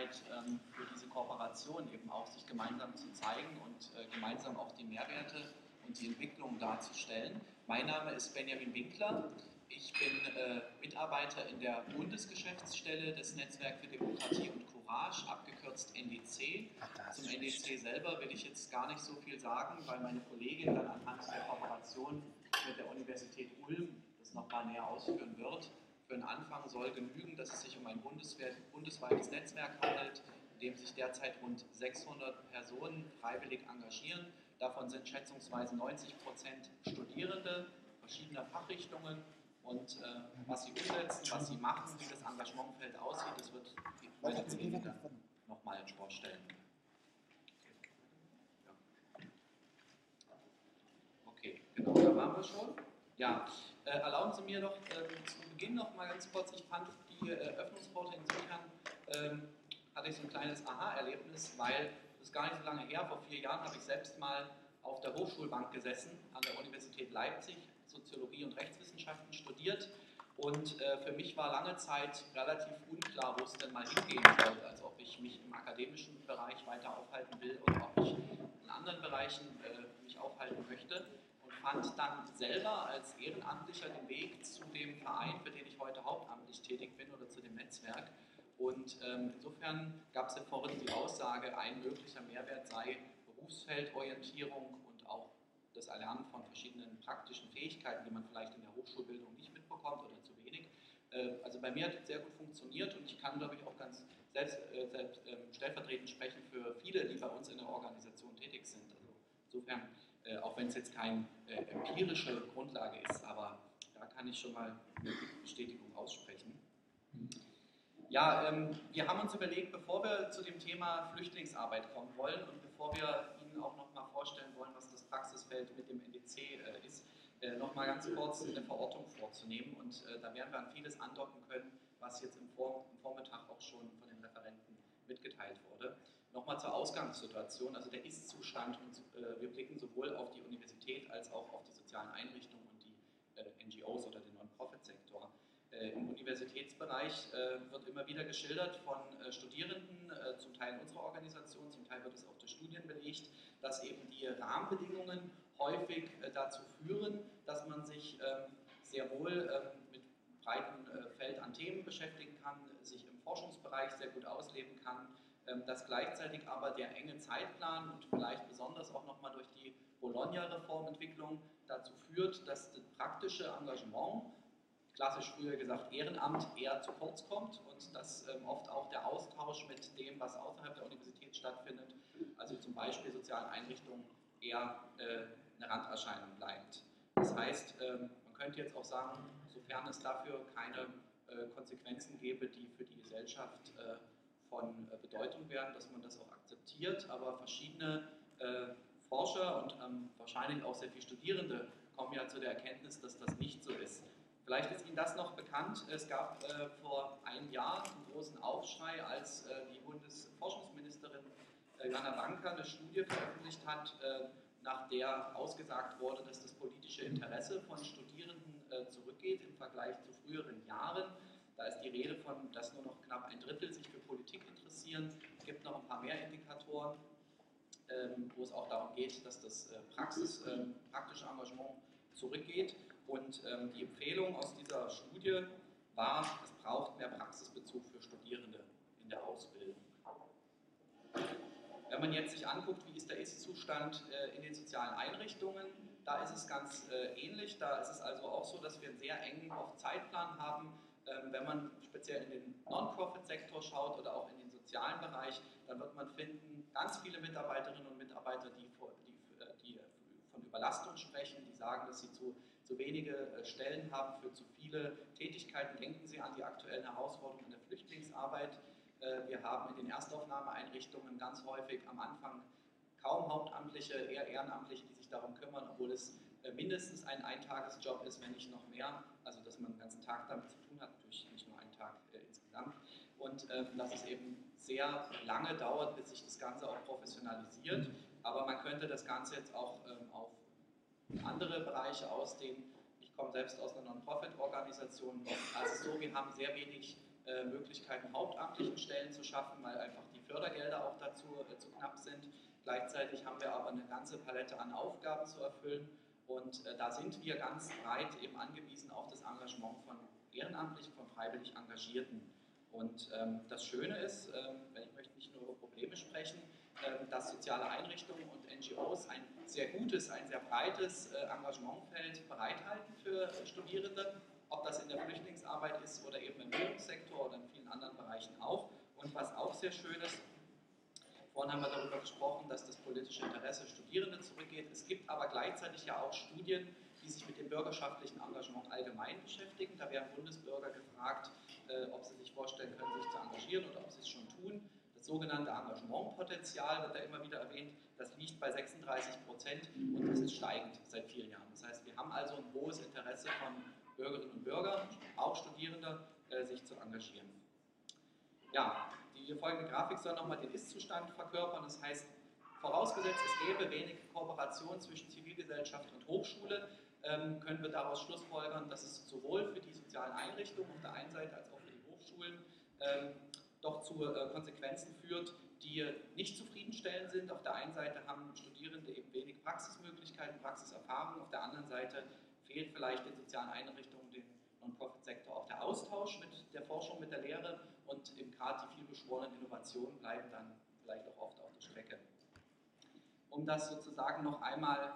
Möglichkeit für diese Kooperation eben auch, sich gemeinsam zu zeigen und gemeinsam auch die Mehrwerte und die Entwicklung darzustellen. Mein Name ist Benjamin Winkler. Ich bin Mitarbeiter in der Bundesgeschäftsstelle des Netzwerk für Demokratie und Courage, abgekürzt NDC. Zum NDC selber will ich jetzt gar nicht so viel sagen, weil meine Kollegin dann anhand der Kooperation mit der Universität Ulm das nochmal näher ausführen wird. Für den Anfang soll genügen, dass es sich um ein bundesweites Netzwerk handelt, in dem sich derzeit rund 600 Personen freiwillig engagieren. Davon sind schätzungsweise 90% Studierende verschiedener Fachrichtungen. Und was sie umsetzen, was sie machen, wie das Engagementfeld aussieht, das wird meine Kollegin dann nochmal ins Sport stellen. Okay, genau, da waren wir schon. Ja, erlauben Sie mir noch zu Beginn noch mal ganz kurz, ich fand die Eröffnungsworte insofern, hatte ich so ein kleines Aha-Erlebnis, weil das ist gar nicht so lange her, vor 4 Jahren habe ich selbst mal auf der Hochschulbank gesessen, an der Universität Leipzig, Soziologie und Rechtswissenschaften studiert und für mich war lange Zeit relativ unklar, wo es denn mal hingehen sollte, also ob ich mich im akademischen Bereich weiter aufhalten will oder ob ich in anderen Bereichen mich aufhalten möchte. Fand dann selber als Ehrenamtlicher den Weg zu dem Verein, für den ich heute hauptamtlich tätig bin, oder zu dem Netzwerk. Und insofern gab es ja vorhin die Aussage, ein möglicher Mehrwert sei Berufsfeldorientierung und auch das Erlernen von verschiedenen praktischen Fähigkeiten, die man vielleicht in der Hochschulbildung nicht mitbekommt oder zu wenig. Also bei mir hat es sehr gut funktioniert und ich kann, glaube ich, auch ganz stellvertretend sprechen für viele, die bei uns in der Organisation tätig sind. Also insofern auch wenn es jetzt keine empirische Grundlage ist, aber da kann ich schon mal eine Bestätigung aussprechen. Ja, wir haben uns überlegt, bevor wir zu dem Thema Flüchtlingsarbeit kommen wollen und bevor wir Ihnen auch noch mal vorstellen wollen, was das Praxisfeld mit dem NDC ist, noch mal ganz kurz eine Verortung vorzunehmen und da werden wir an vieles andocken können, was jetzt im Vormittag auch schon von den Referenten mitgeteilt wurde. Nochmal zur Ausgangssituation, also der Ist-Zustand, und wir blicken sowohl auf die Universität als auch auf die sozialen Einrichtungen und die NGOs oder den Non-Profit-Sektor. Im Universitätsbereich wird immer wieder geschildert von Studierenden, zum Teil in unserer Organisation, zum Teil wird es auch durch Studien belegt, dass eben die Rahmenbedingungen häufig dazu führen, dass man sich sehr wohl mit einem breiten Feld an Themen beschäftigen kann, sich im Forschungsbereich sehr gut ausleben kann, dass gleichzeitig aber der enge Zeitplan und vielleicht besonders auch nochmal durch die Bologna-Reformentwicklung dazu führt, dass das praktische Engagement, klassisch früher gesagt Ehrenamt, eher zu kurz kommt und dass oft auch der Austausch mit dem, was außerhalb der Universität stattfindet, also zum Beispiel sozialen Einrichtungen, eher eine Randerscheinung bleibt. Das heißt, man könnte jetzt auch sagen, sofern es dafür keine Konsequenzen gäbe, die für die Gesellschaft von Bedeutung werden, dass man das auch akzeptiert, aber verschiedene Forscher und wahrscheinlich auch sehr viele Studierende kommen ja zu der Erkenntnis, dass das nicht so ist. Vielleicht ist Ihnen das noch bekannt, es gab vor einem Jahr einen großen Aufschrei, als die Bundesforschungsministerin Johanna Wanka eine Studie veröffentlicht hat, nach der ausgesagt wurde, dass das politische Interesse von Studierenden zurückgeht im Vergleich zu früheren Jahren. Da ist die Rede von, dass nur noch knapp 1/3 sich für Politik interessieren. Es gibt noch ein paar mehr Indikatoren, wo es auch darum geht, dass das praktische Engagement zurückgeht. Und die Empfehlung aus dieser Studie war, es braucht mehr Praxisbezug für Studierende in der Ausbildung. Wenn man jetzt sich anguckt, wie ist der Ist-Zustand in den sozialen Einrichtungen, da ist es ganz ähnlich. Da ist es also auch so, dass wir einen sehr engen Zeitplan haben. Wenn man speziell in den Non-Profit-Sektor schaut oder auch in den sozialen Bereich, dann wird man finden, ganz viele Mitarbeiterinnen und Mitarbeiter, die von Überlastung sprechen, die sagen, dass sie zu wenige Stellen haben für zu viele Tätigkeiten. Denken Sie an die aktuellen Herausforderungen in der Flüchtlingsarbeit. Wir haben in den Erstaufnahmeeinrichtungen ganz häufig am Anfang kaum Hauptamtliche, eher Ehrenamtliche, die sich darum kümmern, obwohl es mindestens ein Eintagesjob ist, wenn nicht noch mehr. Also dass man den ganzen Tag damit zu tun hat, natürlich nicht nur einen Tag insgesamt. Und dass es eben sehr lange dauert, bis sich das Ganze auch professionalisiert. Aber man könnte das Ganze jetzt auch auf andere Bereiche ausdehnen. Ich komme selbst aus einer Non-Profit-Organisation. Also so, wir haben sehr wenig Möglichkeiten, hauptamtlichen Stellen zu schaffen, weil einfach die Fördergelder auch dazu zu knapp sind. Gleichzeitig haben wir aber eine ganze Palette an Aufgaben zu erfüllen und da sind wir ganz breit eben angewiesen auf das Engagement von Ehrenamtlichen, von freiwillig Engagierten. Und das Schöne ist, ich möchte nicht nur über Probleme sprechen, dass soziale Einrichtungen und NGOs ein sehr gutes, ein sehr breites Engagementfeld bereithalten für Studierende, ob das in der Flüchtlingsarbeit ist oder eben im Bildungssektor oder in vielen anderen Bereichen auch. Und was auch sehr schön ist, vorhin haben wir darüber gesprochen, dass das politische Interesse Studierende zurückgeht. Es gibt aber gleichzeitig ja auch Studien, die sich mit dem bürgerschaftlichen Engagement allgemein beschäftigen. Da werden Bundesbürger gefragt, ob sie sich vorstellen können, sich zu engagieren oder ob sie es schon tun. Das sogenannte Engagementpotenzial wird da immer wieder erwähnt, das liegt bei 36% und das ist steigend seit vielen Jahren. Das heißt, wir haben also ein hohes Interesse von Bürgerinnen und Bürgern, auch Studierende, sich zu engagieren. Ja, die folgende Grafik soll nochmal den Ist-Zustand verkörpern. Das heißt, vorausgesetzt, es gäbe wenig Kooperation zwischen Zivilgesellschaft und Hochschule, können wir daraus schlussfolgern, dass es sowohl für die sozialen Einrichtungen auf der einen Seite als auch für die Hochschulen doch zu Konsequenzen führt, die nicht zufriedenstellend sind. Auf der einen Seite haben Studierende eben wenig Praxismöglichkeiten, Praxiserfahrung, auf der anderen Seite fehlt vielleicht den sozialen Einrichtungen, den Non-Profit-Sektor auch der Austausch mit der Forschung, mit der Lehre und eben gerade die vielbeschworenen Innovationen bleiben dann vielleicht auch oft auf der Strecke. Um das sozusagen noch einmal,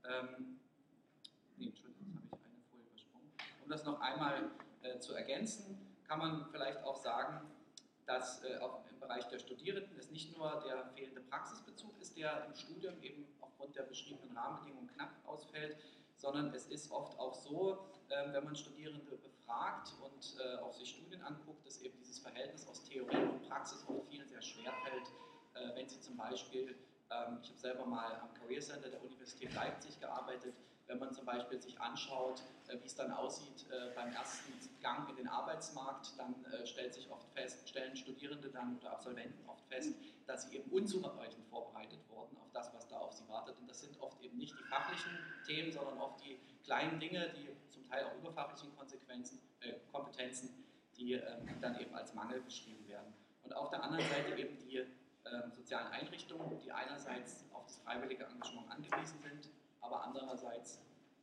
Entschuldigung, jetzt habe ich eine Folie übersprungen. Um das noch einmal zu ergänzen, kann man vielleicht auch sagen, dass auch im Bereich der Studierenden es nicht nur der fehlende Praxisbezug ist, der im Studium eben aufgrund der beschriebenen Rahmenbedingungen knapp ausfällt, sondern es ist oft auch so, wenn man Studierende befragt und auch sich Studien anguckt, dass eben dieses Verhältnis aus Theorie und Praxis auch vielen sehr schwer fällt, wenn sie zum Beispiel, ich habe selber mal am Career Center der Universität Leipzig gearbeitet, wenn man zum Beispiel sich anschaut, wie es dann aussieht beim ersten Gang in den Arbeitsmarkt, dann stellen Studierende dann oder Absolventen oft fest, dass sie eben unzureichend vorbereitet wurden auf das, was da auf sie wartet. Und das sind oft eben nicht die fachlichen Themen, sondern oft die kleinen Dinge, die zum Teil auch überfachlichen Kompetenzen, die dann eben als Mangel beschrieben werden. Und auf der anderen Seite eben die sozialen Einrichtungen, die einerseits auf das freiwillige Engagement angewiesen sind, aber andererseits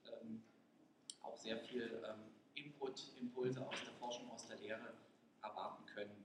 auch sehr viel Input, Impulse aus der Forschung, aus der Lehre erwarten können.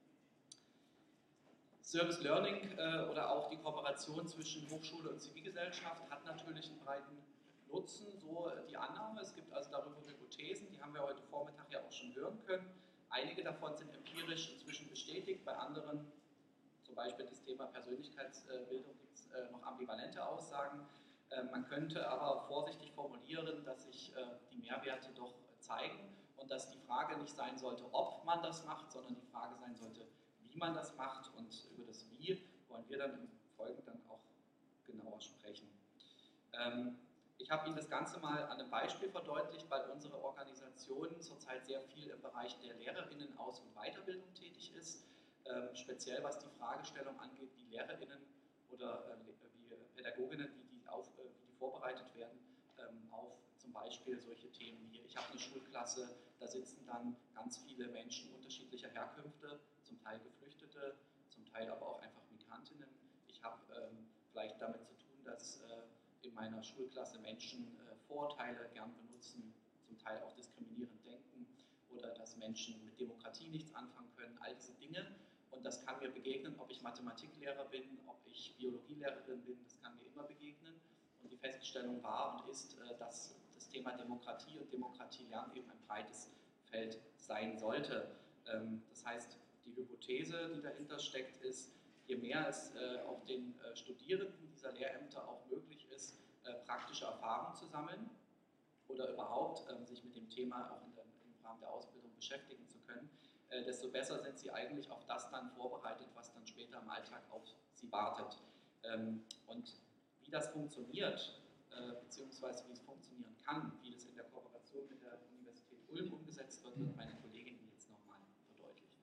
Service Learning oder auch die Kooperation zwischen Hochschule und Zivilgesellschaft hat natürlich einen breiten Nutzen, so die Annahme. Es gibt also darüber Hypothesen, die haben wir heute Vormittag ja auch schon hören können. Einige davon sind empirisch inzwischen bestätigt, bei anderen, zum Beispiel das Thema Persönlichkeitsbildung, gibt es noch ambivalente Aussagen. Man könnte aber vorsichtig formulieren, dass sich die Mehrwerte doch zeigen und dass die Frage nicht sein sollte, ob man das macht, sondern die Frage sein sollte, wie man das macht, und über das Wie wollen wir dann im Folgenden dann auch genauer sprechen. Ich habe Ihnen das Ganze mal an einem Beispiel verdeutlicht, weil unsere Organisation zurzeit sehr viel im Bereich der LehrerInnen Aus- und Weiterbildung tätig ist, speziell was die Fragestellung angeht, wie LehrerInnen oder wie Pädagoginnen, wie die vorbereitet werden auf zum Beispiel solche Themen wie, ich habe eine Schulklasse, da sitzen dann ganz viele Menschen unterschiedlicher Herkünfte, zum Teil Geflüchtete, zum Teil aber auch einfach Migrantinnen. Ich habe vielleicht damit zu tun, dass in meiner Schulklasse Menschen Vorurteile gern benutzen, zum Teil auch diskriminierend denken oder dass Menschen mit Demokratie nichts anfangen können, all diese Dinge. Und das kann mir begegnen, ob ich Mathematiklehrer bin, ob ich Biologielehrerin bin, das kann mir immer begegnen. Und die Feststellung war und ist, dass das Thema Demokratie und Demokratielernen eben ein breites Feld sein sollte. Das heißt, die Hypothese, die dahinter steckt, ist, je mehr es auch den Studierenden dieser Lehrämter auch möglich ist, praktische Erfahrung zu sammeln oder überhaupt sich mit dem Thema auch im Rahmen der Ausbildung beschäftigen zu können, desto besser sind sie eigentlich auf das dann vorbereitet, was dann später im Alltag auf sie wartet. Und wie das funktioniert, beziehungsweise wie es funktionieren kann, wie das in der Kooperation mit der Universität Ulm umgesetzt wird, wird meine Kollegin jetzt nochmal verdeutlichen.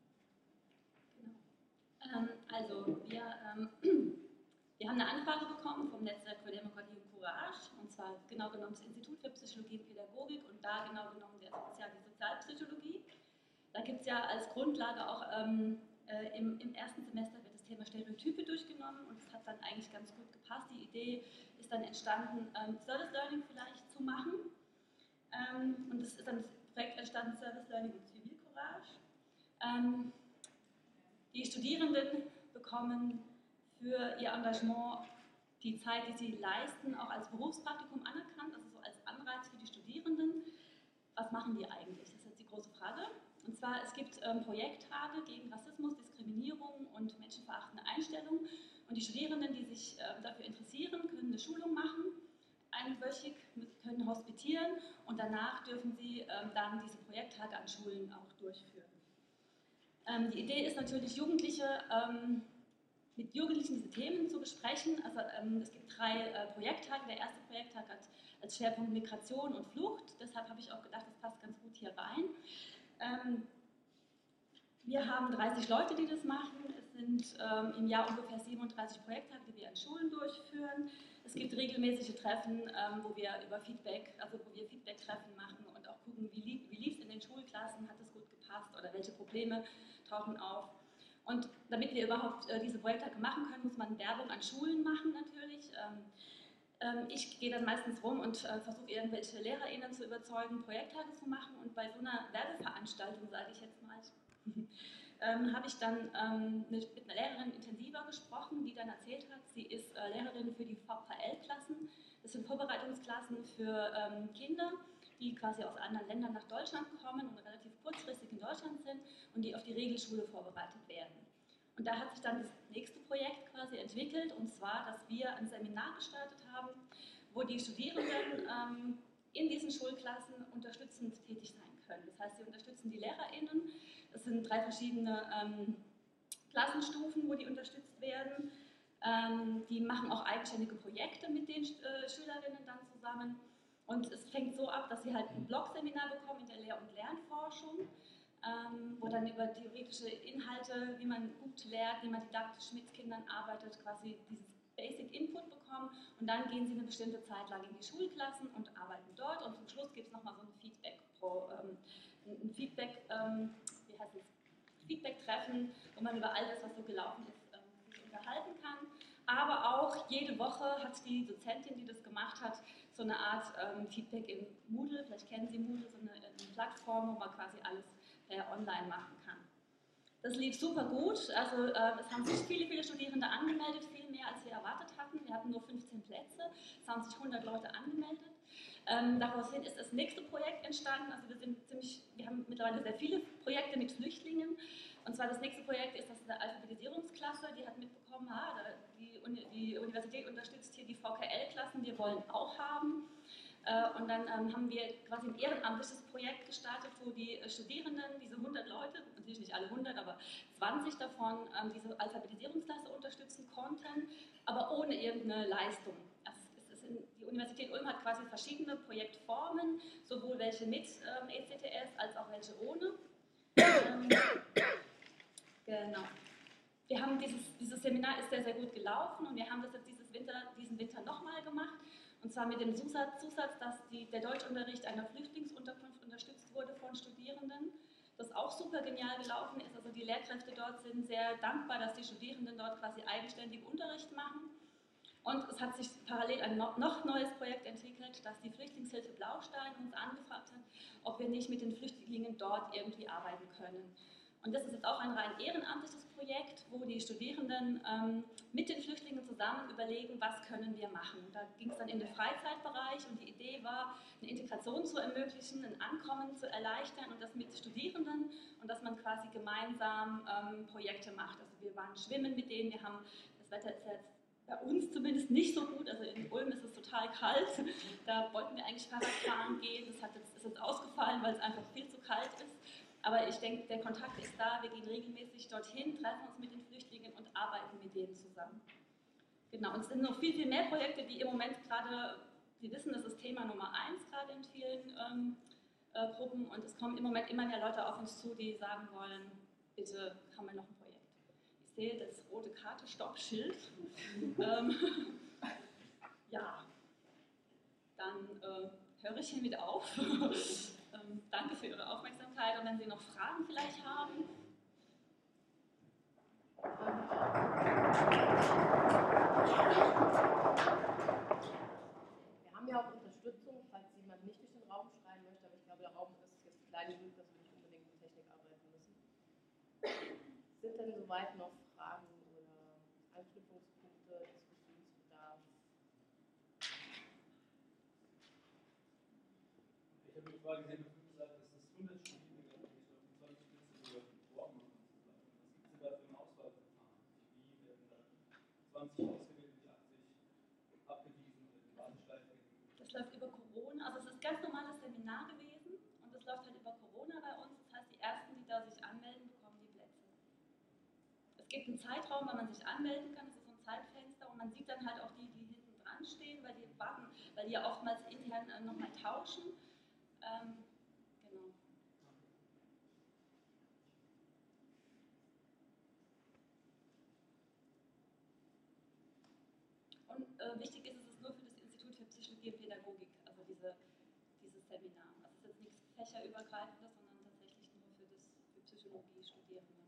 Genau. Also wir haben eine Anfrage bekommen vom Netzwerk für Demokratie und Courage, und zwar genau genommen das Institut für Psychologie und Pädagogik und da genau genommen die Sozialpsychologie. Da gibt es ja als Grundlage auch im ersten Semester wird das Thema Stereotype durchgenommen und es hat dann eigentlich ganz gut gepasst. Die Idee ist dann entstanden, Service Learning vielleicht zu machen. Und es ist dann das Projekt entstanden, Service Learning und Zivilcourage. Die Studierenden bekommen für ihr Engagement die Zeit, die sie leisten, auch als Berufspraktikum anerkannt, also so als Anreiz für die Studierenden. Was machen die eigentlich? Das ist jetzt die große Frage. Und zwar, es gibt Projekttage gegen Rassismus, Diskriminierung und menschenverachtende Einstellungen. Und die Studierenden, die sich dafür interessieren, können eine Schulung machen, einwöchig, können hospitieren und danach dürfen sie dann diese Projekttage an Schulen auch durchführen. Die Idee ist natürlich, mit Jugendlichen diese Themen zu besprechen. Also es gibt 3 Projekttage. Der erste Projekttag hat als Schwerpunkt Migration und Flucht. Deshalb habe ich auch gedacht, das passt ganz gut hier rein. Wir haben 30 Leute, die das machen. Es sind im Jahr ungefähr 37 Projekttage, die wir an Schulen durchführen. Es gibt regelmäßige Treffen, wo wir Feedback-Treffen machen und auch gucken, wie lief es in den Schulklassen, hat es gut gepasst oder welche Probleme tauchen auf. Und damit wir überhaupt diese Projekttage machen können, muss man Werbung an Schulen machen natürlich. Ich gehe dann meistens rum und versuche irgendwelche LehrerInnen zu überzeugen, Projekttage zu machen. Und bei so einer Werbeveranstaltung, sage ich jetzt mal, habe ich dann mit einer Lehrerin intensiver gesprochen, die dann erzählt hat, sie ist Lehrerin für die VPL-Klassen. Das sind Vorbereitungsklassen für Kinder, die quasi aus anderen Ländern nach Deutschland kommen und relativ kurzfristig in Deutschland sind und die auf die Regelschule vorbereitet werden. Und da hat sich dann das nächste Projekt quasi entwickelt, und zwar, dass wir ein Seminar gestartet haben, wo die Studierenden in diesen Schulklassen unterstützend tätig sein können. Das heißt, sie unterstützen die LehrerInnen. Es sind 3 verschiedene Klassenstufen, wo die unterstützt werden. Die machen auch eigenständige Projekte mit den Schülerinnen dann zusammen. Und es fängt so ab, dass sie halt ein Blog-Seminar bekommen in der Lehr- und Lernforschung, wo dann über theoretische Inhalte, wie man gut lernt, wie man didaktisch mit Kindern arbeitet, quasi dieses Basic Input bekommen. Und dann gehen sie eine bestimmte Zeit lang in die Schulklassen und arbeiten dort. Und zum Schluss gibt es nochmal so ein Feedback-Treffen, wo man über all das, was so gelaufen ist, sich unterhalten kann. Aber auch jede Woche hat die Dozentin, die das gemacht hat, so eine Art Feedback im Moodle. Vielleicht kennen Sie Moodle, so eine Plattform, wo man quasi alles online machen kann. Das lief super gut. Also es haben sich viele Studierende angemeldet, viel mehr als wir erwartet hatten. Wir hatten nur 15 Plätze, es haben sich 100 Leute angemeldet. Daraufhin ist das nächste Projekt entstanden. Also wir haben mittlerweile sehr viele Projekte mit Flüchtlingen. Und zwar das nächste Projekt ist eine Alphabetisierungsklasse, die hat mitbekommen, die Universität unterstützt hier die VKL-Klassen, wir wollen auch haben. Und dann haben wir quasi ein ehrenamtliches Projekt gestartet, wo die Studierenden, diese 100 Leute, natürlich nicht alle 100, aber 20 davon, diese Alphabetisierungsklasse unterstützen konnten, aber ohne irgendeine Leistung. Die Universität Ulm hat quasi verschiedene Projektformen, sowohl welche mit ECTS als auch welche ohne. Genau. Wir haben dieses Seminar ist sehr gut gelaufen und wir haben das jetzt diesen Winter nochmal gemacht. Und zwar mit dem Zusatz, dass der Deutschunterricht einer Flüchtlingsunterkunft unterstützt wurde von Studierenden. Das auch super genial gelaufen ist. Also die Lehrkräfte dort sind sehr dankbar, dass die Studierenden dort quasi eigenständig Unterricht machen. Und es hat sich parallel ein noch neues Projekt entwickelt, dass die Flüchtlingshilfe Blaustein uns angefragt hat, ob wir nicht mit den Flüchtlingen dort irgendwie arbeiten können. Und das ist jetzt auch ein rein ehrenamtliches Projekt, wo die Studierenden mit den Flüchtlingen zusammen überlegen, was können wir machen. Und da ging es dann in den Freizeitbereich und die Idee war, eine Integration zu ermöglichen, ein Ankommen zu erleichtern und das mit Studierenden und dass man quasi gemeinsam Projekte macht. Also wir waren schwimmen mit denen, das Wetter ist jetzt bei uns zumindest nicht so gut, also in Ulm ist es total kalt, da wollten wir eigentlich Fahrrad fahren gehen, ist jetzt ausgefallen, weil es einfach viel zu kalt ist. Aber ich denke, der Kontakt ist da, wir gehen regelmäßig dorthin, treffen uns mit den Flüchtlingen und arbeiten mit denen zusammen. Genau, und es sind noch viel mehr Projekte, die im Moment gerade, Sie wissen, das ist Thema Nummer 1 gerade in vielen Gruppen und es kommen im Moment immer mehr Leute auf uns zu, die sagen wollen, bitte haben wir noch ein Projekt. Ich sehe das rote Karte-Stopp-Schild. Ja, dann höre ich hiermit auf. danke für Ihre Aufmerksamkeit und wenn Sie noch Fragen vielleicht haben. Wir haben ja auch Unterstützung, falls jemand nicht durch den Raum schreiben möchte, aber ich glaube, der Raum ist jetzt klein genug, dass wir nicht unbedingt mit Technik arbeiten müssen. Sind denn soweit noch Fragen oder Anknüpfungspunkte, Diskussionsbedarf? Ich habe die Frage gesehen, du gesagt, dass es 100 Studierende gab, die sich auf die 20 Plätze beworben haben. Was gibt es denn da für ein Auswahlverfahren? Wie werden da 20 ausgewählt und die 80 abgewiesen oder die Warteschleife gegeben? Das läuft über Corona, also es ist ein ganz normales Seminar gewesen und das läuft halt über Corona bei uns. Das heißt, die Ersten, die da sich anmelden, bekommen die Plätze. Es gibt einen Zeitraum, wann man sich anmelden kann, das ist so ein Zeitfenster und man sieht dann halt auch die, die hinten dran stehen, weil die warten, weil die ja oftmals intern nochmal tauschen. Genau. Und wichtig ist, es ist nur für das Institut für Psychologie und Pädagogik, also dieses Seminar. Also es ist jetzt nichts fächerübergreifendes, sondern tatsächlich nur für Psychologie-Studierende.